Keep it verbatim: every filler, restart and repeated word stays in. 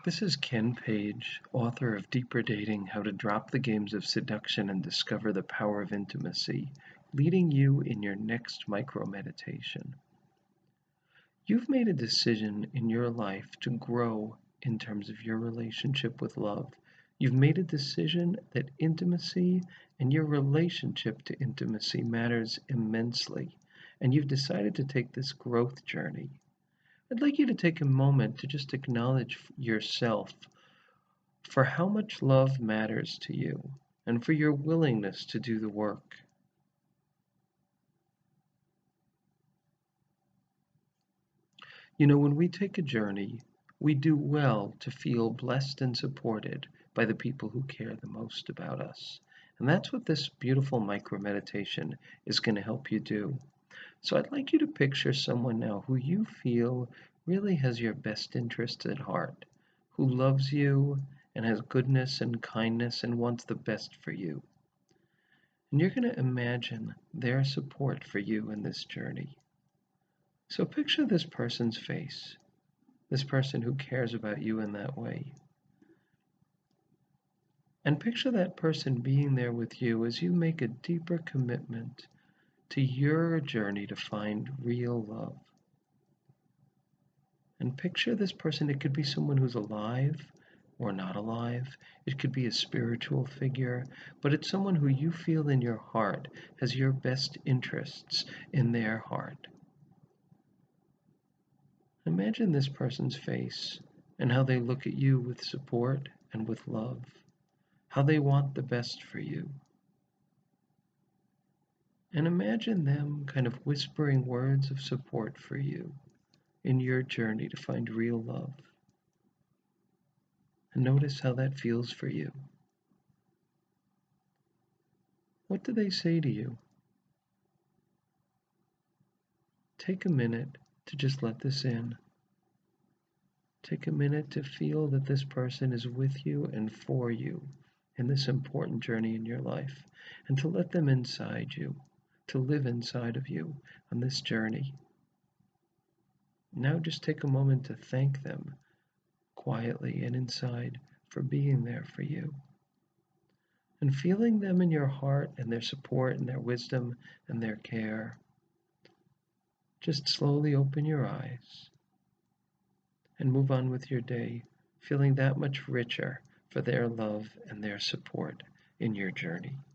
This is Ken Page, author of Deeper Dating: How to Drop the Games of Seduction and Discover the Power of Intimacy, leading you in your next micro meditation. You've made a decision in your life to grow in terms of your relationship with love. You've made a decision that intimacy and your relationship to intimacy matters immensely, and you've decided to take this growth journey. I'd like you to take a moment to just acknowledge yourself for how much love matters to you and for your willingness to do the work. You know, when we take a journey, we do well to feel blessed and supported by the people who care the most about us. And that's what this beautiful micro meditation is going to help you do. So I'd like you to picture someone now who you feel really has your best interests at heart, who loves you and has goodness and kindness and wants the best for you. And you're going to imagine their support for you in this journey. So picture this person's face, this person who cares about you in that way. And picture that person being there with you as you make a deeper commitment to your journey to find real love. And picture this person, it could be someone who's alive or not alive, it could be a spiritual figure, but it's someone who you feel in your heart has your best interests in their heart. Imagine this person's face and how they look at you with support and with love, how they want the best for you. And imagine them kind of whispering words of support for you in your journey to find real love. And notice how that feels for you. What do they say to you? Take a minute to just let this in. Take a minute to feel that this person is with you and for you in this important journey in your life, and to let them inside you, to live inside of you on this journey. Now just take a moment to thank them quietly and inside for being there for you. And feeling them in your heart and their support and their wisdom and their care, just slowly open your eyes and move on with your day, feeling that much richer for their love and their support in your journey.